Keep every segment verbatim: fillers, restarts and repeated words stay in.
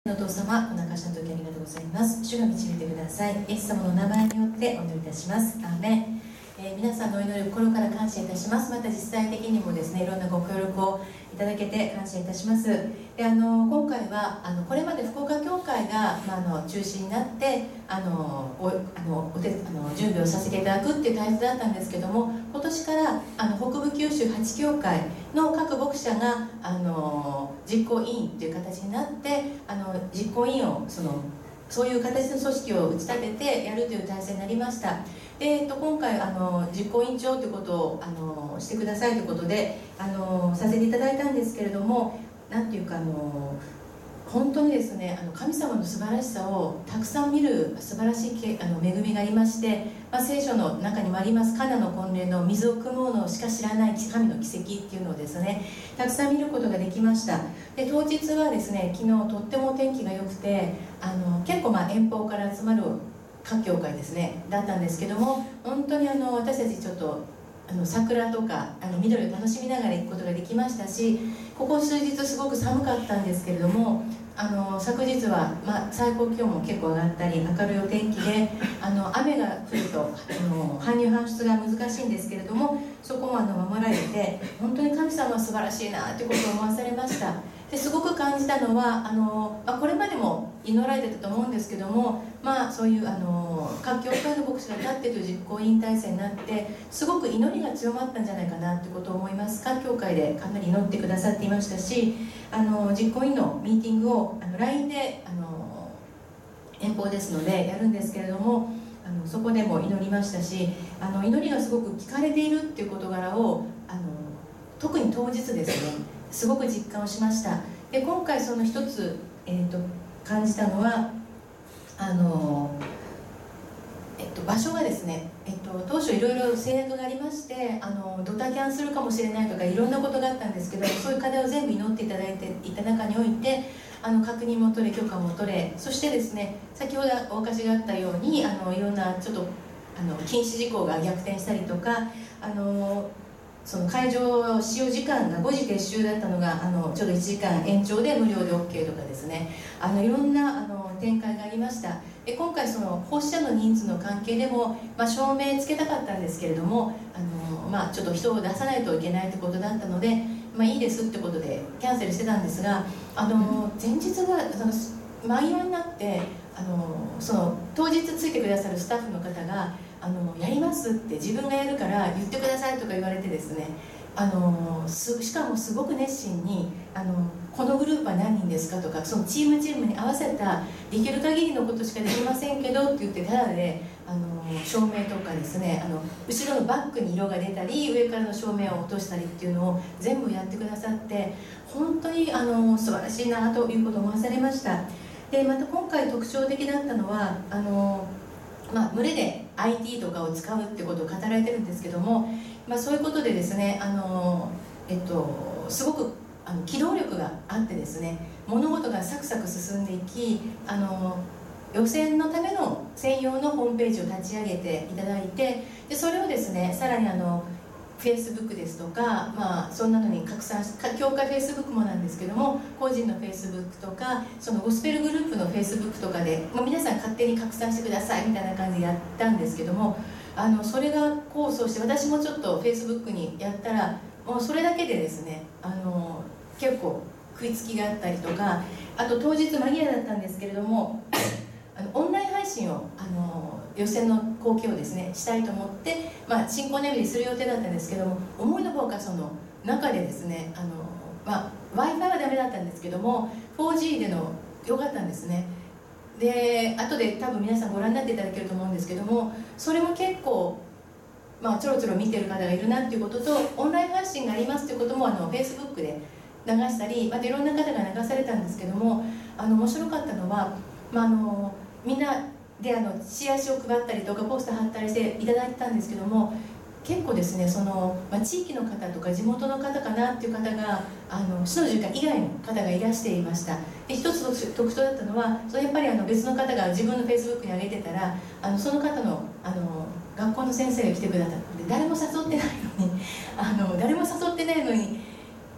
お父様、この証の時ありがとうございます。主が導いてください。イエス様の名前によってお祈りいたします。アーメン。えー、皆さんのお祈りを心から感謝いたします。また実際的にもですね、いろんなご協力をいただけて感謝いたします。であの今回はあのこれまで福岡教会が、まあ、あの中心になってあのおあのお手あの準備をさせていただくっていう体制だったんですけども、今年からあの北部九州八教会の各牧者があの実行委員という形になってあの実行委員をそのそういう形の組織を打ち立ててやるという体制になりました。で、えっと、今回あの実行委員長ということをあのしてくださいということであのさせていただいたんですけれども、なんていうかあの本当にですね、あの神様の素晴らしさをたくさん見る素晴らしいけあの恵みがありまして、まあ、聖書の中にもありますカナの婚礼の水を汲むのしか知らない神の奇跡っていうのをですね、たくさん見ることができました。で当日はですね、昨日とっても天気が良くてあの結構まあ遠方から集まる各教会ですねだったんですけども、本当にあの私たちちょっとあの桜とかあの緑を楽しみながら行くことができましたし、ここ数日すごく寒かったんですけれども、あの昨日は、まあ、最高気温も結構上がったり明るいお天気であの雨が降るとあの搬入搬出が難しいんですけれども、そこもあの守られて本当に神様は素晴らしいなということを思わされました。ですごく感じたのはあの、まあ、これまでも祈られてたと思うんですけども、まあ、そういうあの各教会の牧師が立ってという実行委員体制になってすごく祈りが強まったんじゃないかなということを思います。各教会でかなり祈ってくださっていましたし、あの実行委員のミーティングをあの ライン であの遠方ですのでやるんですけれども、あのそこでも祈りましたし、あの祈りがすごく聞かれているっていう事柄をあの特に当日ですねすごく実感をしました。で今回その一つ、えー、と感じたのはあの、えっと、場所がですね、えっと、当初いろいろ制約がありましてあのドタキャンするかもしれないとかいろんなことがあったんですけど、そういう課題を全部祈っていただいていた中においてあの確認も取れ許可も取れ、そしてですね先ほどお証があったようにあのいろんなちょっとあの禁止事項が逆転したりとか、あのその会場使用時間がごじ撤収だったのがあのちょうどいちじかん延長で無料で OK とかですね、あのいろんなあの展開がありました。で今回その奉仕者の人数の関係でも、まあ、証明つけたかったんですけれどもあの、まあ、ちょっと人を出さないといけないということだったので、まあ、いいですってことでキャンセルしてたんですが、あの前日がその間際になってあのその当日ついてくださるスタッフの方があのやりますって自分がやるから言ってくださいとか言われてですね、あのしかもすごく熱心にあのこのグループは何人ですかとか、そのチームチームに合わせたできる限りのことしかできませんけどって言ってただであの照明とかですね、あの後ろのバックに色が出たり上からの照明を落としたりっていうのを全部やってくださって、本当にあの素晴らしいなということを思わされました。でまた今回特徴的だったのはあのまあ、群れで アイティー とかを使うってことを語られてるんですけども、まあ、そういうことでですねあの、えっと、すごくあの機動力があってですね物事がサクサク進んでいき、あの予選のための専用のホームページを立ち上げていただいて、でそれをですねさらにあのフェイスブックですとか、まあ、そんなのに拡散し教会フェイスブックもなんですけども個人のフェイスブックとかそのゴスペルグループのフェイスブックとかで、まあ、皆さん勝手に拡散してくださいみたいな感じでやったんですけども、あのそれが構想して私もちょっとフェイスブックにやったらもうそれだけでですねあの結構食いつきがあったりとか、あと当日間に合いだったんですけれどもあのオンライン配信をあの予選の後期をですねしたいと思って、まあ、進行のみでする予定だったんですけども、思いのほかその中でですねあの、まあ、w i f i はダメだったんですけども フォージー での良かったんですね。で後で多分皆さんご覧になっていただけると思うんですけども、それも結構、まあ、ちょろちょろ見てる方がいるなっていうことと、オンライン配信がありますっていうこともあの Facebook で流したり、またいろんな方が流されたんですけども、あの面白かったのは、まあ、あのみんなであのチラシを配ったりとかポスター貼ったりしていただいてたんですけども、結構ですねその、まあ、地域の方とか地元の方かなっていう方があの市の住会以外の方がいらしていました。で一つ特徴だったのはそれやっぱりあの別の方が自分のフェイスブックに上げてたらあのその方のあの学校の先生が来てくださって、誰も誘ってないのにあの誰も誘ってないのに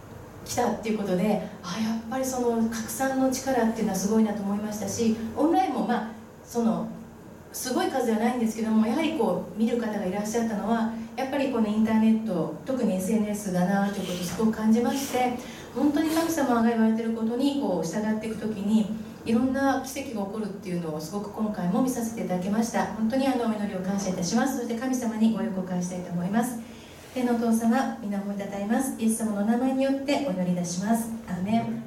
来たっていうことで、あやっぱりその拡散の力っていうのはすごいなと思いましたし、オンラインもまあそのすごい数ではないんですけども、やはりこう見る方がいらっしゃったのはやっぱりこのインターネット、特に エスエヌエス だなということをすごく感じまして、本当に神様が言われていることにこう従っていくときにいろんな奇跡が起こるっていうのをすごく今回も見させていただきました。本当にあのお祈りを感謝いたします。そして神様にご予告をしたいと思います。天のお父様、皆をいただいます。イエス様の名前によってお祈りいたします。アーメン。